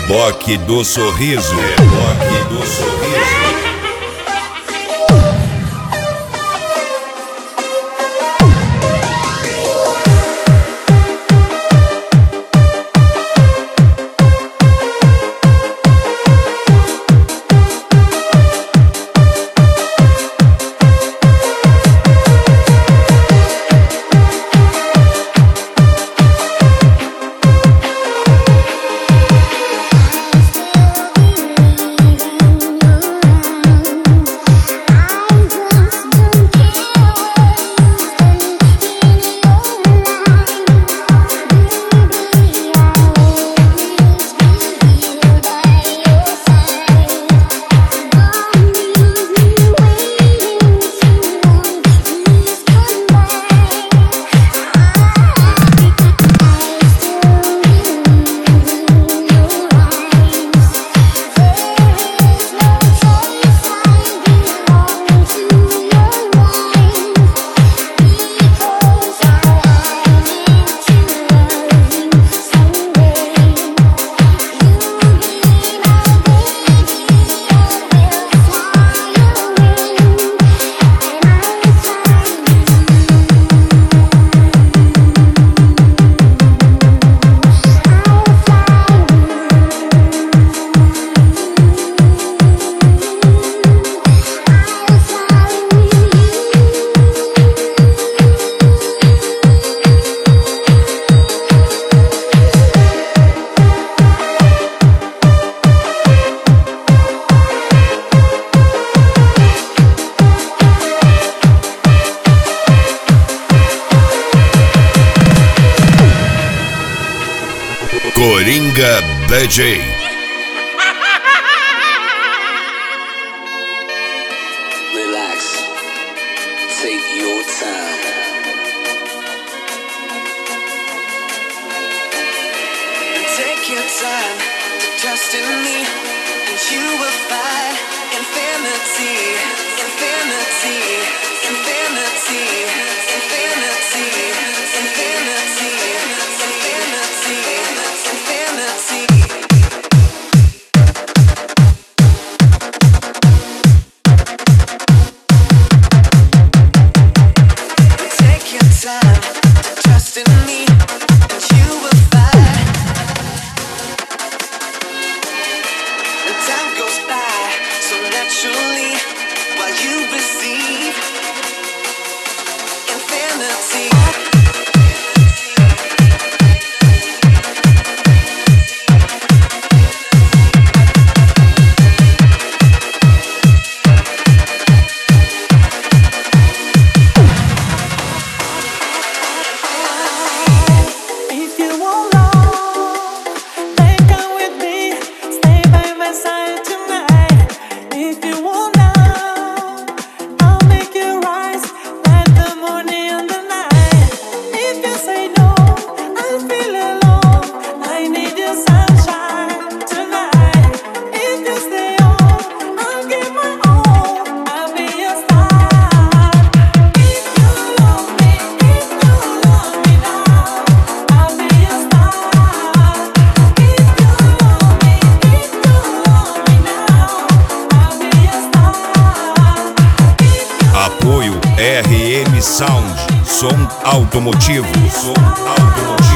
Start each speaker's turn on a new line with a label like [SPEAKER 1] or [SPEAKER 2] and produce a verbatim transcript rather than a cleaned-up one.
[SPEAKER 1] Reboque do sorriso. Reboque do sorriso. Coringa D J.
[SPEAKER 2] Relax, take your time. Take your time to trust in me, and you will find infinity, infinity, infinity, infinity, infinity, infinity, infinity. Take your time to trust in me, and you will find. And time goes by so naturally while you receive infinity.
[SPEAKER 1] Apoio R M Sound, som automotivo, som automotivo.